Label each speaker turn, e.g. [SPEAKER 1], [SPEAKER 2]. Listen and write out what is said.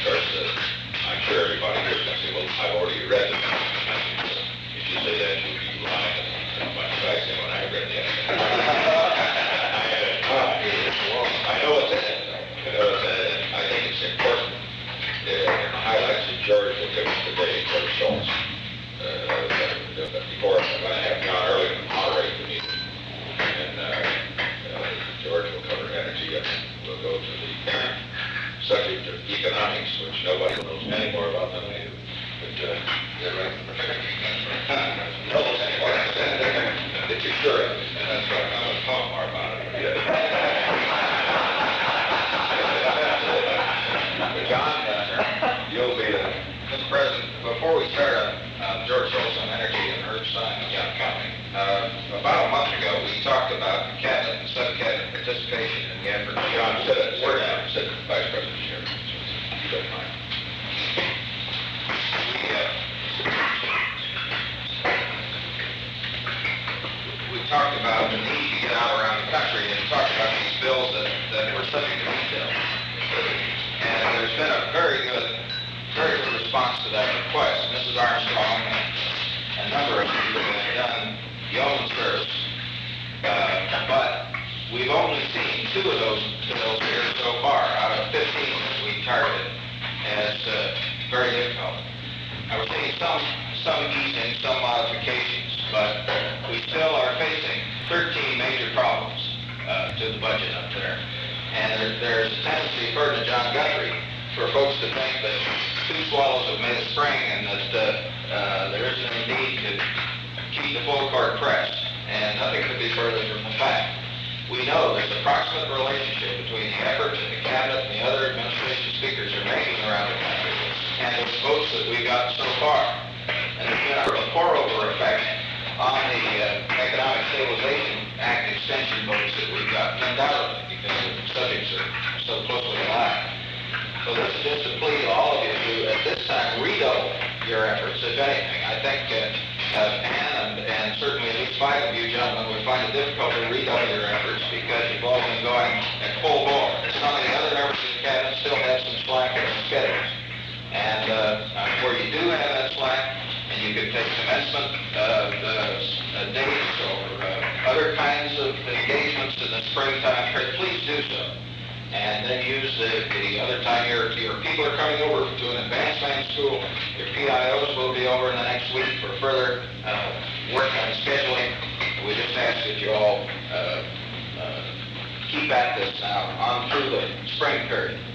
[SPEAKER 1] course, I'm sure everybody here is going to say, well, I've already read the message. If you say that, you'll be lying as much as I say when I read the I know it's in it, because I think it's important. It highlights that George will give us today, George Schultz. Before I'm going to have John Early moderate the meeting. And George will cover energy, and we'll go to the subject of economics, which nobody knows any more about than I do. But, they're right. Knows any more that you sure of. And that's why I'm going to talk more about it. But John, you'll be Mr. President, before we start George Schultz on energy and Herb Stein on Young County, about a month ago we talked about cabinet and sub-cabinet participation in the effort. John, sit Vice President Sherman, if you don't mind. We talked about the need to get out around the country and talked about these bills that were subject to veto. And there's been a very good response to that request. Mrs. Armstrong and a number of people have done yeoman service, but we've only seen 2 of those bills here so far out of 15 that we targeted as very difficult. Now we're seeing some easing, some modifications, but we still are facing 13 major problems to the budget up there. And there's a tendency, according to John Guthrie, for folks to think that 2 swallows have made a spring and that there isn't any need to keep the full court pressed. And nothing could be further from the fact. We know there's a proximate relationship between the effort that the cabinet and the other administration speakers are making around the country and the votes that we've gotten so far. And there's been a pour-over effect on the Economic Stabilization Act extension votes that we've gotten, undoubtedly, because the subjects are so closely aligned. So this is just a plea to all of you to, at this time, redouble your efforts, if anything. I think Ann and certainly at least 5 of you gentlemen would find it difficult to redouble your efforts because you've all been going at full bore. Some of the other members of the cabinet still have some slack in their schedules. And where you do have that slack, and you can take commencement dates or other kinds of engagements in the springtime period, please do so. And then use the other time your people are coming over to an advanced main school. Your PIOs will be over in the next week for further work on scheduling. We just ask that you all keep at this now on through the spring period.